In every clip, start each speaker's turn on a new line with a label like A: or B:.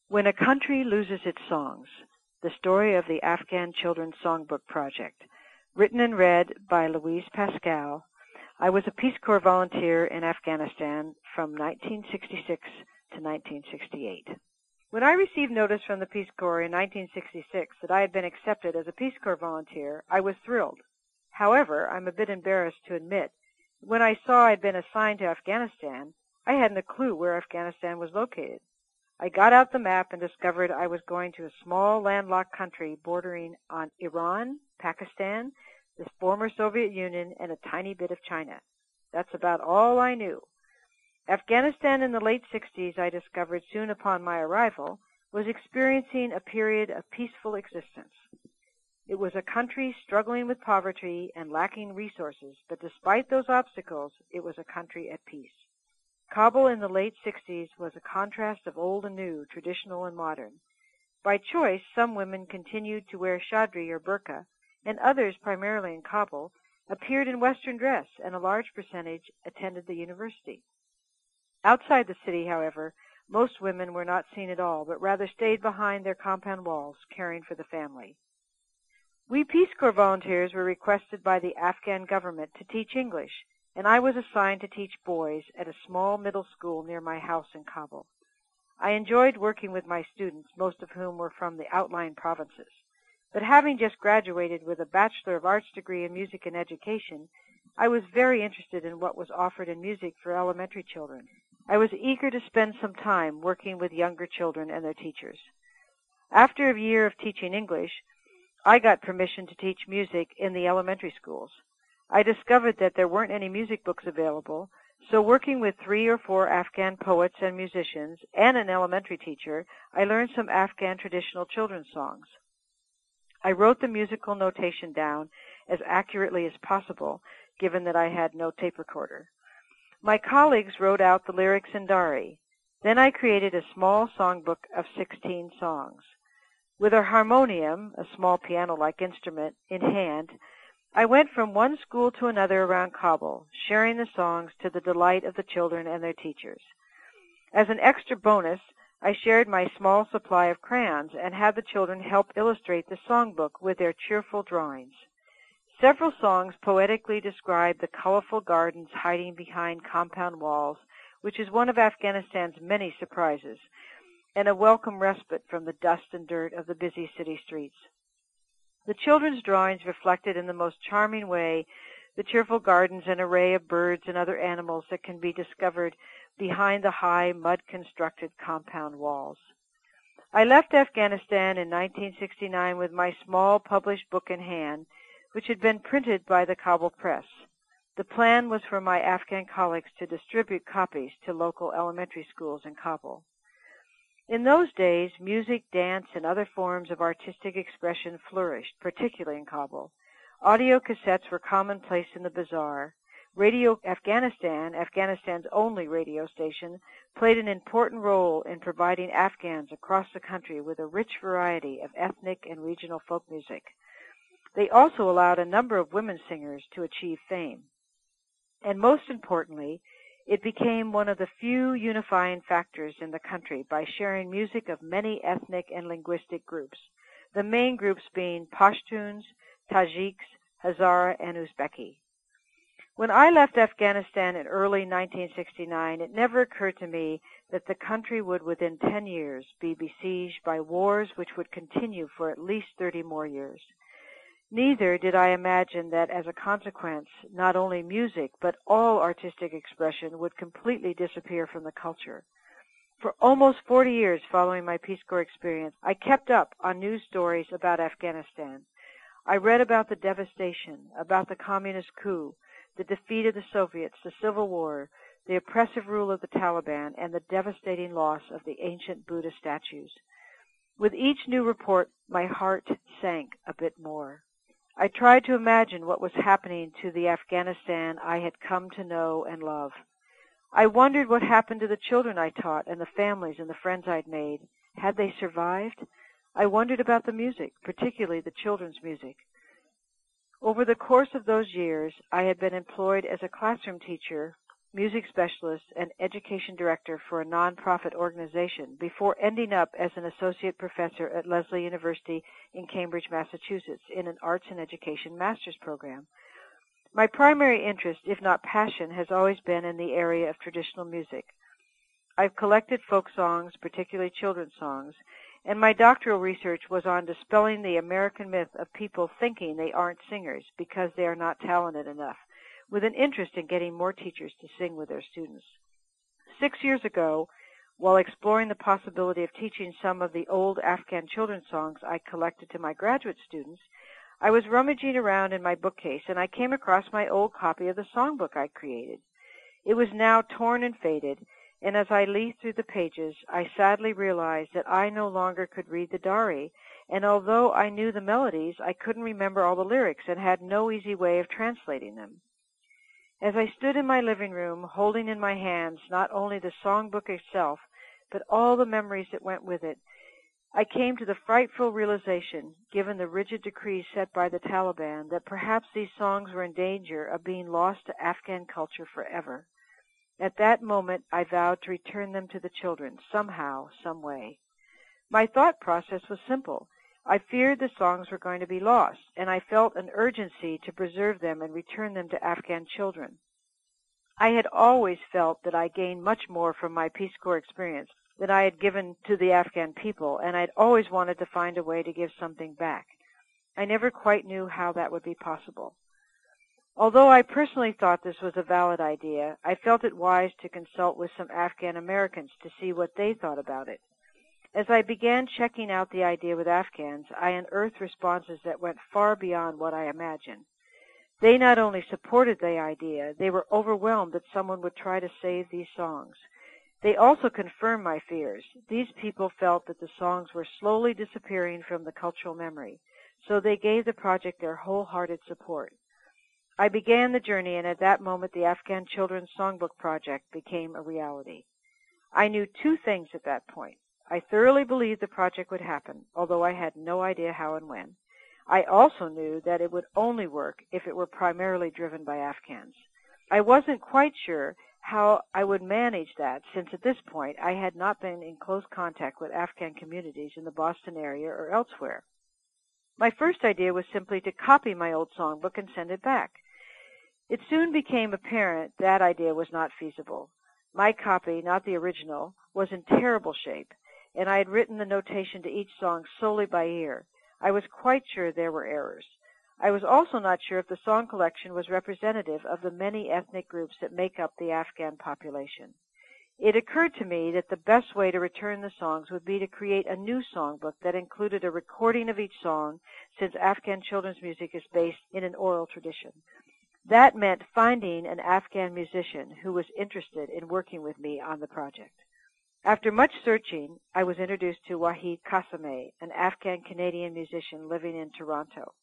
A: When a Country Loses Its Songs, the story of the Afghan Children's Songbook Project, written and read by Louise Pascal. I was a Peace Corps volunteer in Afghanistan from 1966 to 1968. When I received notice from the Peace Corps in 1966 that I had been accepted as a Peace Corps volunteer, I was thrilled. However, I'm a bit embarrassed to admit, when I saw I'd been assigned to Afghanistan, I hadn't a clue where Afghanistan was located. I got out the map and discovered I was going to a small landlocked country bordering on Iran, Pakistan, the former Soviet Union, and a tiny bit of China. That's about all I knew. Afghanistan in the late 60s, I discovered soon upon my arrival, was experiencing a period of peaceful existence. It was a country struggling with poverty and lacking resources, but despite those obstacles, it was a country at peace. Kabul in the late 60s was a contrast of old and new, traditional and modern. By choice, some women continued to wear chadri or burqa, and others, primarily in Kabul, appeared in Western dress, and a large percentage attended the university. Outside the city, however, most women were not seen at all, but rather stayed behind their compound walls, caring for the family. We Peace Corps volunteers were requested by the Afghan government to teach English, and I was assigned to teach boys at a small middle school near my house in Kabul. I enjoyed working with my students, most of whom were from the outlying provinces. But having just graduated with a Bachelor of Arts degree in Music and Education, I was very interested in what was offered in music for elementary children. I was eager to spend some time working with younger children and their teachers. After a year of teaching English, I got permission to teach music in the elementary schools. I discovered that there weren't any music books available, so working with 3 or 4 Afghan poets and musicians and an elementary teacher, I learned some Afghan traditional children's songs. I wrote the musical notation down as accurately as possible, given that I had no tape recorder. My colleagues wrote out the lyrics in Dari. Then I created a small songbook of 16 songs. With a harmonium, a small piano-like instrument, in hand, I went from one school to another around Kabul, sharing the songs to the delight of the children and their teachers. As an extra bonus, I shared my small supply of crayons and had the children help illustrate the songbook with their cheerful drawings. Several songs poetically describe the colorful gardens hiding behind compound walls, which is one of Afghanistan's many surprises, and a welcome respite from the dust and dirt of the busy city streets. The children's drawings reflected in the most charming way the cheerful gardens and array of birds and other animals that can be discovered behind the high, mud-constructed compound walls. I left Afghanistan in 1969 with my small published book in hand, which had been printed by the Kabul Press. The plan was for my Afghan colleagues to distribute copies to local elementary schools in Kabul. In those days, music, dance, and other forms of artistic expression flourished, particularly in Kabul. Audio cassettes were commonplace in the bazaar. Radio Afghanistan, Afghanistan's only radio station, played an important role in providing Afghans across the country with a rich variety of ethnic and regional folk music. They also allowed a number of women singers to achieve fame. And most importantly, it became one of the few unifying factors in the country by sharing music of many ethnic and linguistic groups, the main groups being Pashtuns, Tajiks, Hazara, and Uzbeki. When I left Afghanistan in early 1969, it never occurred to me that the country would within 10 years be besieged by wars which would continue for at least 30 more years. Neither did I imagine that as a consequence, not only music, but all artistic expression would completely disappear from the culture. For almost 40 years following my Peace Corps experience, I kept up on news stories about Afghanistan. I read about the devastation, about the communist coup, the defeat of the Soviets, the Civil War, the oppressive rule of the Taliban, and the devastating loss of the ancient Buddha statues. With each new report, my heart sank a bit more. I tried to imagine what was happening to the Afghanistan I had come to know and love. I wondered what happened to the children I taught and the families and the friends I'd made. Had they survived? I wondered about the music, particularly the children's music. Over the course of those years, I had been employed as a classroom teacher music specialist, and education director for a nonprofit organization before ending up as an associate professor at Lesley University in Cambridge, Massachusetts, in an arts and education master's program. My primary interest, if not passion, has always been in the area of traditional music. I've collected folk songs, particularly children's songs, and my doctoral research was on dispelling the American myth of people thinking they aren't singers because they are not talented enough, with an interest in getting more teachers to sing with their students. 6 years ago, while exploring the possibility of teaching some of the old Afghan children's songs I collected to my graduate students, I was rummaging around in my bookcase and I came across my old copy of the songbook I created. It was now torn and faded, and as I leafed through the pages, I sadly realized that I no longer could read the Dari, and although I knew the melodies, I couldn't remember all the lyrics and had no easy way of translating them. As I stood in my living room, holding in my hands not only the songbook itself, but all the memories that went with it, I came to the frightful realization, given the rigid decrees set by the Taliban, that perhaps these songs were in danger of being lost to Afghan culture forever. At that moment, I vowed to return them to the children, somehow, some way. My thought process was simple. I feared the songs were going to be lost, and I felt an urgency to preserve them and return them to Afghan children. I had always felt that I gained much more from my Peace Corps experience than I had given to the Afghan people, and I'd always wanted to find a way to give something back. I never quite knew how that would be possible. Although I personally thought this was a valid idea, I felt it wise to consult with some Afghan Americans to see what they thought about it. As I began checking out the idea with Afghans, I unearthed responses that went far beyond what I imagined. They not only supported the idea, they were overwhelmed that someone would try to save these songs. They also confirmed my fears. These people felt that the songs were slowly disappearing from the cultural memory, so they gave the project their wholehearted support. I began the journey, and at that moment the Afghan Children's Songbook Project became a reality. I knew two things at that point. I thoroughly believed the project would happen, although I had no idea how and when. I also knew that it would only work if it were primarily driven by Afghans. I wasn't quite sure how I would manage that, since at this point I had not been in close contact with Afghan communities in the Boston area or elsewhere. My first idea was simply to copy my old songbook and send it back. It soon became apparent that idea was not feasible. My copy, not the original, was in terrible shape, and I had written the notation to each song solely by ear. I was quite sure there were errors. I was also not sure if the song collection was representative of the many ethnic groups that make up the Afghan population. It occurred to me that the best way to return the songs would be to create a new songbook that included a recording of each song, since Afghan children's music is based in an oral tradition. That meant finding an Afghan musician who was interested in working with me on the project. After much searching, I was introduced to Wahid Kassameh, an Afghan-Canadian musician living in Toronto.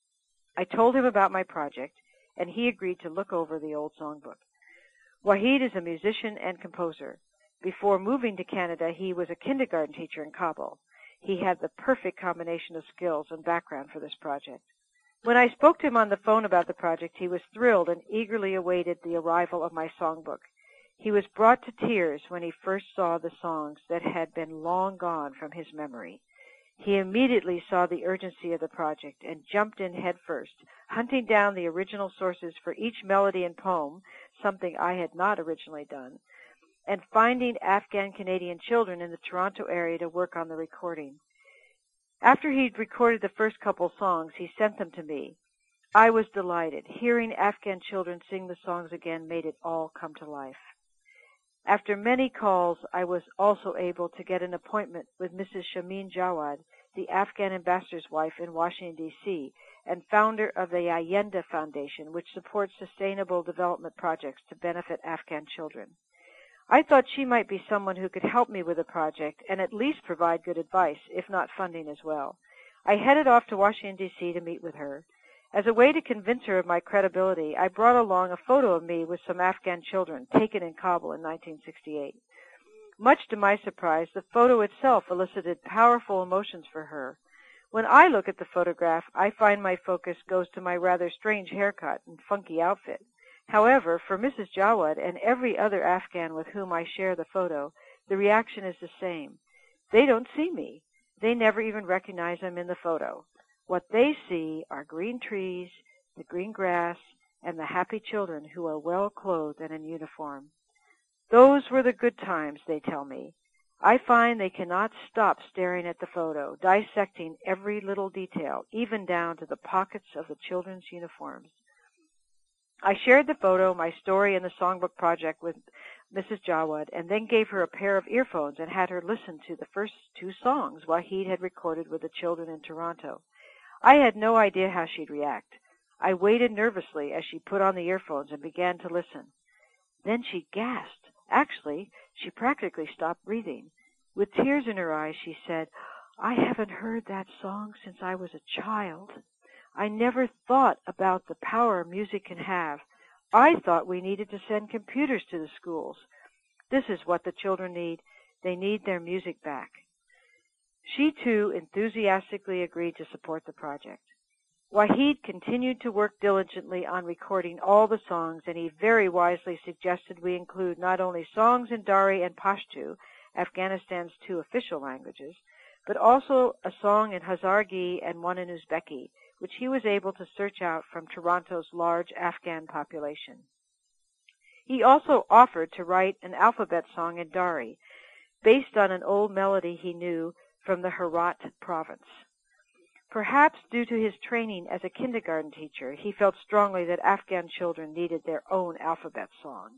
A: I told him about my project, and he agreed to look over the old songbook. Wahid is a musician and composer. Before moving to Canada, he was a kindergarten teacher in Kabul. He had the perfect combination of skills and background for this project. When I spoke to him on the phone about the project, he was thrilled and eagerly awaited the arrival of my songbook. He was brought to tears when he first saw the songs that had been long gone from his memory. He immediately saw the urgency of the project and jumped in head first, hunting down the original sources for each melody and poem, something I had not originally done, and finding Afghan-Canadian children in the Toronto area to work on the recording. After he'd recorded the first couple songs, he sent them to me. I was delighted. Hearing Afghan children sing the songs again made it all come to life. After many calls, I was also able to get an appointment with Mrs. Shamin Jawad, the Afghan ambassador's wife in Washington, D.C., and founder of the Allende Foundation, which supports sustainable development projects to benefit Afghan children. I thought she might be someone who could help me with the project and at least provide good advice, if not funding as well. I headed off to Washington, D.C. to meet with her. As a way to convince her of my credibility, I brought along a photo of me with some Afghan children taken in Kabul in 1968. Much to my surprise, the photo itself elicited powerful emotions for her. When I look at the photograph, I find my focus goes to my rather strange haircut and funky outfit. However, for Mrs. Jawad and every other Afghan with whom I share the photo, the reaction is the same. They don't see me. They never even recognize I'm in the photo. What they see are green trees, the green grass, and the happy children who are well clothed and in uniform. Those were the good times, they tell me. I find they cannot stop staring at the photo, dissecting every little detail, even down to the pockets of the children's uniforms. I shared the photo, my story, and the Songbook Project with Mrs. Jawad, and then gave her a pair of earphones and had her listen to the first 2 songs Wahid had recorded with the children in Toronto. I had no idea how she'd react. I waited nervously as she put on the earphones and began to listen. Then she gasped. Actually, she practically stopped breathing. With tears in her eyes, she said, "I haven't heard that song since I was a child. I never thought about the power music can have. I thought we needed to send computers to the schools. This is what the children need. They need their music back." She, too, enthusiastically agreed to support the project. Wahid continued to work diligently on recording all the songs, and he very wisely suggested we include not only songs in Dari and Pashto, Afghanistan's 2 official languages, but also a song in Hazargi and one in Uzbeki, which he was able to search out from Toronto's large Afghan population. He also offered to write an alphabet song in Dari, based on an old melody he knew from the Herat province. Perhaps due to his training as a kindergarten teacher, he felt strongly that Afghan children needed their own alphabet song.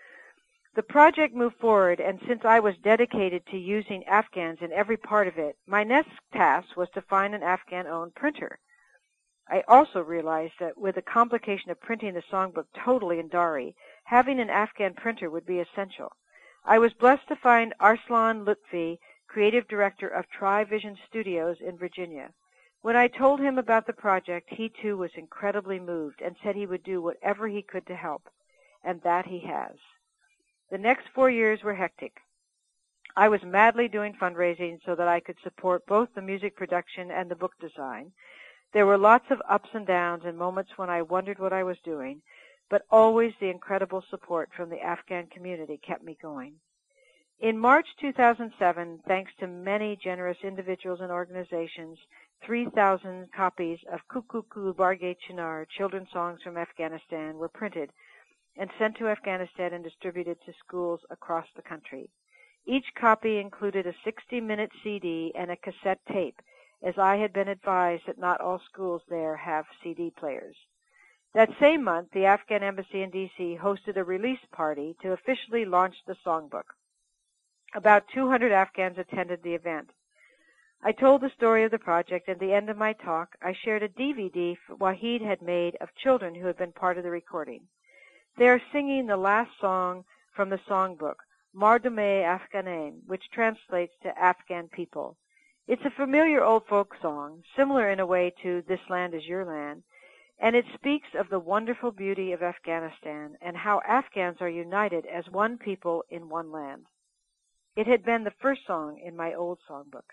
A: The project moved forward, and since I was dedicated to using Afghans in every part of it, my next task was to find an Afghan-owned printer. I also realized that with the complication of printing the songbook totally in Dari, having an Afghan printer would be essential. I was blessed to find Arslan Lutfi, creative director of TriVision Studios in Virginia. When I told him about the project, he too was incredibly moved and said he would do whatever he could to help, and that he has. The next 4 years were hectic. I was madly doing fundraising so that I could support both the music production and the book design. There were lots of ups and downs and moments when I wondered what I was doing, but always the incredible support from the Afghan community kept me going. In March 2007, thanks to many generous individuals and organizations, 3,000 copies of Kukuku Barge Chinar, children's songs from Afghanistan, were printed and sent to Afghanistan and distributed to schools across the country. Each copy included a 60-minute CD and a cassette tape, as I had been advised that not all schools there have CD players. That same month, the Afghan Embassy in D.C. hosted a release party to officially launch the songbook. About 200 Afghans attended the event. I told the story of the project. At the end of my talk, I shared a DVD Wahid had made of children who had been part of the recording. They are singing the last song from the songbook, Mardume Afghanen, which translates to Afghan people. It's a familiar old folk song, similar in a way to This Land Is Your Land, and it speaks of the wonderful beauty of Afghanistan and how Afghans are united as one people in one land. It had been the first song in my old songbook.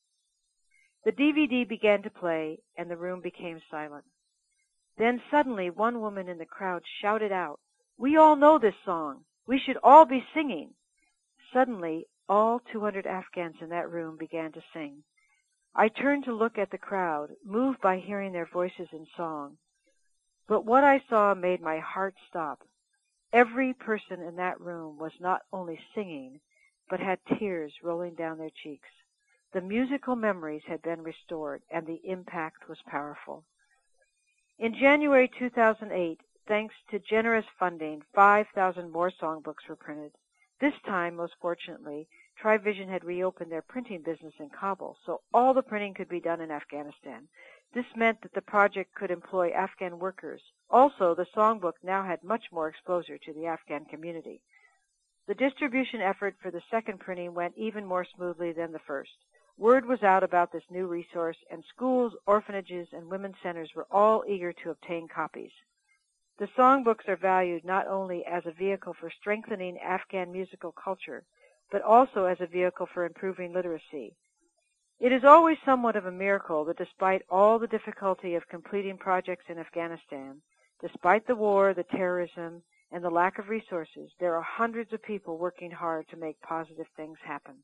A: The DVD began to play, and the room became silent. Then suddenly one woman in the crowd shouted out, "We all know this song. We should all be singing." Suddenly, all 200 Afghans in that room began to sing. I turned to look at the crowd, moved by hearing their voices in song. But what I saw made my heart stop. Every person in that room was not only singing, but had tears rolling down their cheeks. The musical memories had been restored, and the impact was powerful. In January 2008, thanks to generous funding, 5,000 more songbooks were printed. This time, most fortunately, TriVision had reopened their printing business in Kabul, so all the printing could be done in Afghanistan. This meant that the project could employ Afghan workers. Also, the songbook now had much more exposure to the Afghan community. The distribution effort for the second printing went even more smoothly than the first. Word was out about this new resource, and schools, orphanages, and women's centers were all eager to obtain copies. The songbooks are valued not only as a vehicle for strengthening Afghan musical culture, but also as a vehicle for improving literacy. It is always somewhat of a miracle that despite all the difficulty of completing projects in Afghanistan, Despite the war, the terrorism, and the lack of resources, there are hundreds of people working hard to make positive things happen.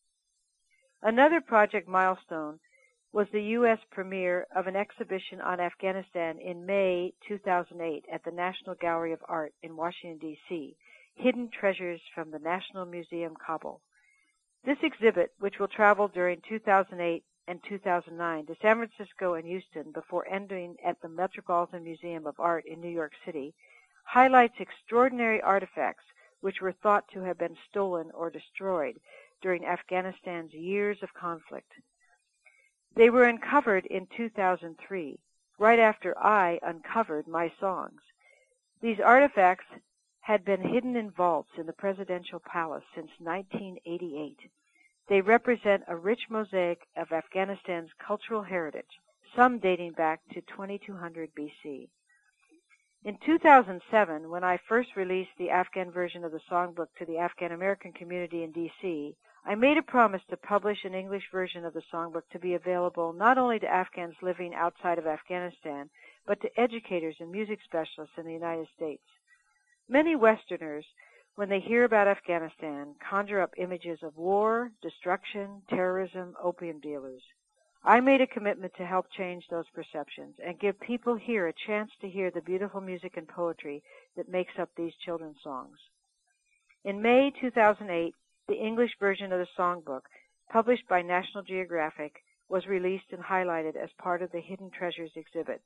A: Another project milestone was the U.S. premiere of an exhibition on Afghanistan in May 2008 at the National Gallery of Art in Washington, D.C., Hidden Treasures from the National Museum, Kabul. This exhibit, which will travel during 2008 and 2009 to San Francisco and Houston before ending at the Metropolitan Museum of Art in New York City, highlights extraordinary artifacts which were thought to have been stolen or destroyed during Afghanistan's years of conflict. They were uncovered in 2003, right after I uncovered my songs. These artifacts had been hidden in vaults in the presidential palace since 1988. They represent a rich mosaic of Afghanistan's cultural heritage, some dating back to 2200 BC. In 2007, when I first released the Afghan version of the songbook to the Afghan American community in D.C., I made a promise to publish an English version of the songbook to be available not only to Afghans living outside of Afghanistan, but to educators and music specialists in the United States. Many Westerners, when they hear about Afghanistan, conjure up images of war, destruction, terrorism, opium dealers. I made a commitment to help change those perceptions and give people here a chance to hear the beautiful music and poetry that makes up these children's songs. In May 2008, the English version of the songbook, published by National Geographic, was released and highlighted as part of the Hidden Treasures exhibit.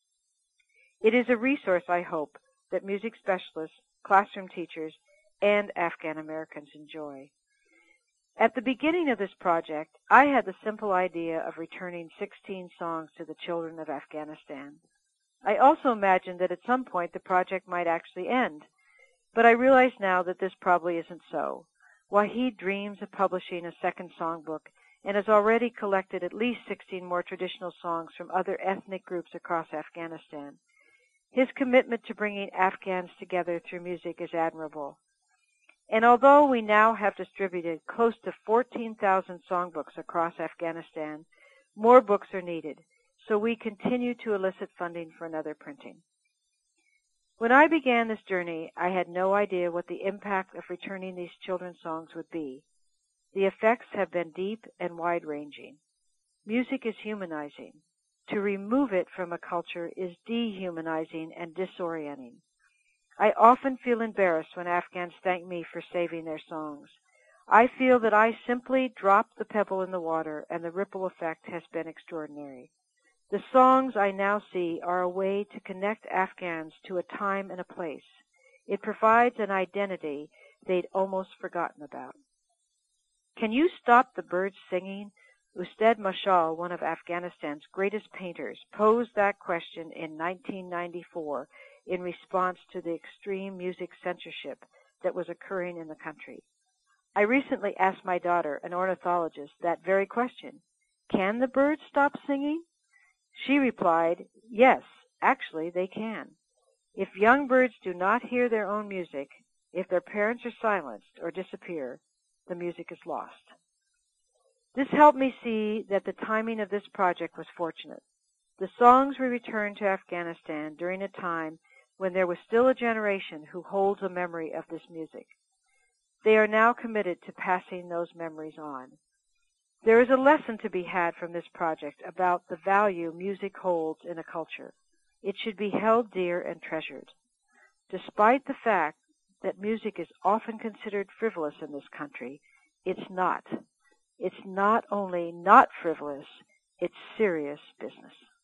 A: It is a resource, I hope, that music specialists, classroom teachers, and Afghan Americans enjoy. At the beginning of this project, I had the simple idea of returning 16 songs to the children of Afghanistan. I also imagined that at some point the project might actually end, but I realize now that this probably isn't so. Wahid dreams of publishing a second songbook and has already collected at least 16 more traditional songs from other ethnic groups across Afghanistan. His commitment to bringing Afghans together through music is admirable. And although we now have distributed close to 14,000 songbooks across Afghanistan, more books are needed, so we continue to elicit funding for another printing. When I began this journey, I had no idea what the impact of returning these children's songs would be. The effects have been deep and wide-ranging. Music is humanizing. To remove it from a culture is dehumanizing and disorienting. I often feel embarrassed when Afghans thank me for saving their songs. I feel that I simply dropped the pebble in the water, and the ripple effect has been extraordinary. The songs I now see are a way to connect Afghans to a time and a place. It provides an identity they'd almost forgotten about. Can you stop the birds singing? Ustad Mashal, one of Afghanistan's greatest painters, posed that question in 1994 in response to the extreme music censorship that was occurring in the country. I recently asked my daughter, an ornithologist, that very question. Can the birds stop singing? She replied, yes, actually they can. If young birds do not hear their own music, if their parents are silenced or disappear, the music is lost. This helped me see that the timing of this project was fortunate. The songs were returned to Afghanistan during a time when there was still a generation who holds a memory of this music. They are now committed to passing those memories on. There is a lesson to be had from this project about the value music holds in a culture. It should be held dear and treasured. Despite the fact that music is often considered frivolous in this country, it's not. It's not only not frivolous, it's serious business.